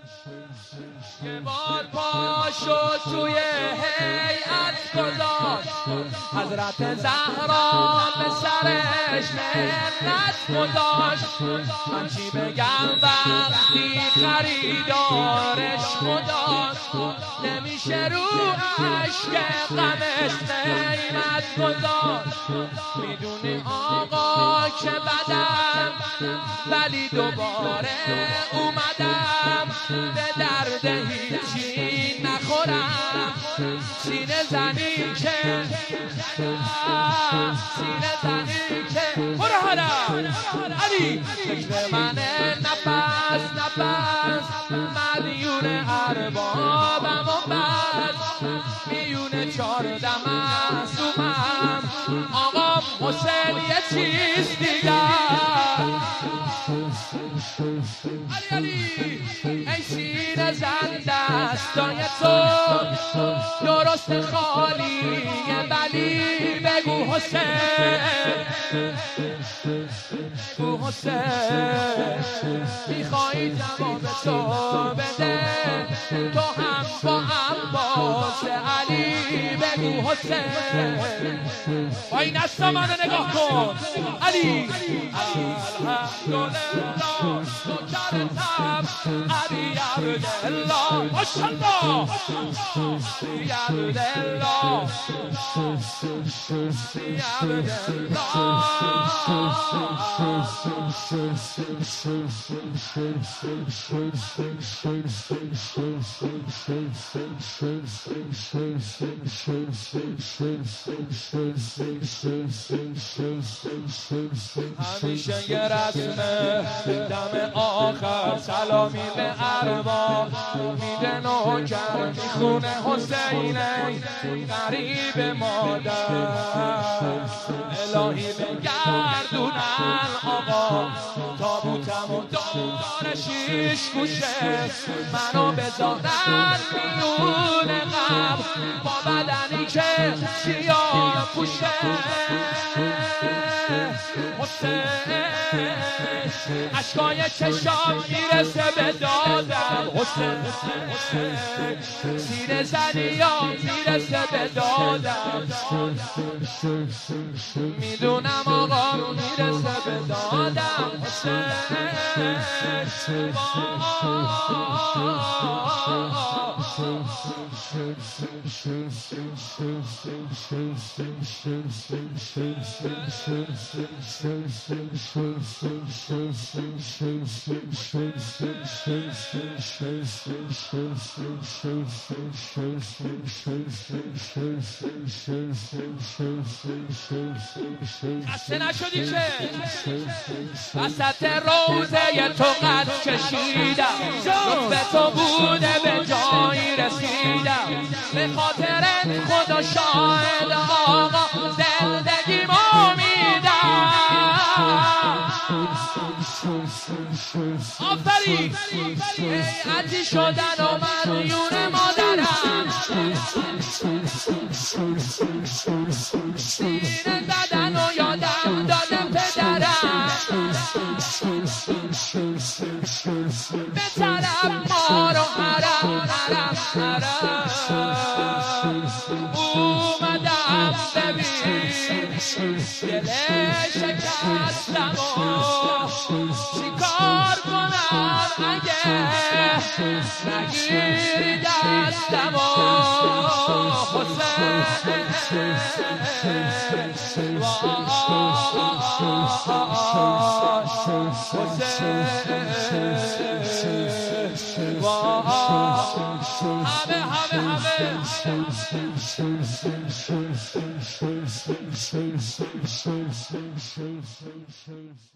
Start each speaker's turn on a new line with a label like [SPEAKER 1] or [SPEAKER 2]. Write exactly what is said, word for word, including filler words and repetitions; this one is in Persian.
[SPEAKER 1] یه بار پاشو توی هیئت گذاشت، حضرت زهرا به سرش منت گذاشت. من چی بگم وقتی خریدارش خداست، نمیشه رو عشق غمش قیمت گذاشت. میدونی آقا که بدم، ولی دوباره اومدم، به درد هیچی نخورم. سینه زنی که سینه زنی که برو حالا علی فکر من نفس نفس مدیون اربابم و بس میونه چارده معصومم. آقام حسین یه چیز دیگر، علی علی ای سینه زن دستای تو درست خالیه، ولی بگو حسین بگو حسین میخوایی جواب تو بده، تو هم با عباس علی بگو حسین. با این دستا منو نگاه کن علی. الحمدلله نوکرتم علی عبدالله، ماشاءالله علی عبدالله علی عبدالله. همیشه یه رسمه دم آخر سلامی به ارباب میده، نوکر میخونه حسینه غریب مادر. الهی بگردونن آقا تابوتم و دار شیش گوشه، منو بذارن میون قبر با بدنی که سیاه پوشه. حسین اشکای چشام میرسه به دادم، حسین حسین سینه زنی ها میرسه به دادم. میدونم آقا میرسه به دادم حسین. خسته نشدی که وسط روزه تو قد کشیدم، لطف تو بوده به جایی رسیدم، به خاطر خدا شاهد آقا زندگی ما میدم. آفرین هیئتی شدن و مدیون مادرم، سینه زدن و یادم دادم پدرم، به طرف ما رو حرم حرم حرم اومدم ببین، دل شکستم و چیکار کنم اگه نگیری دستم و حسین همه همه همه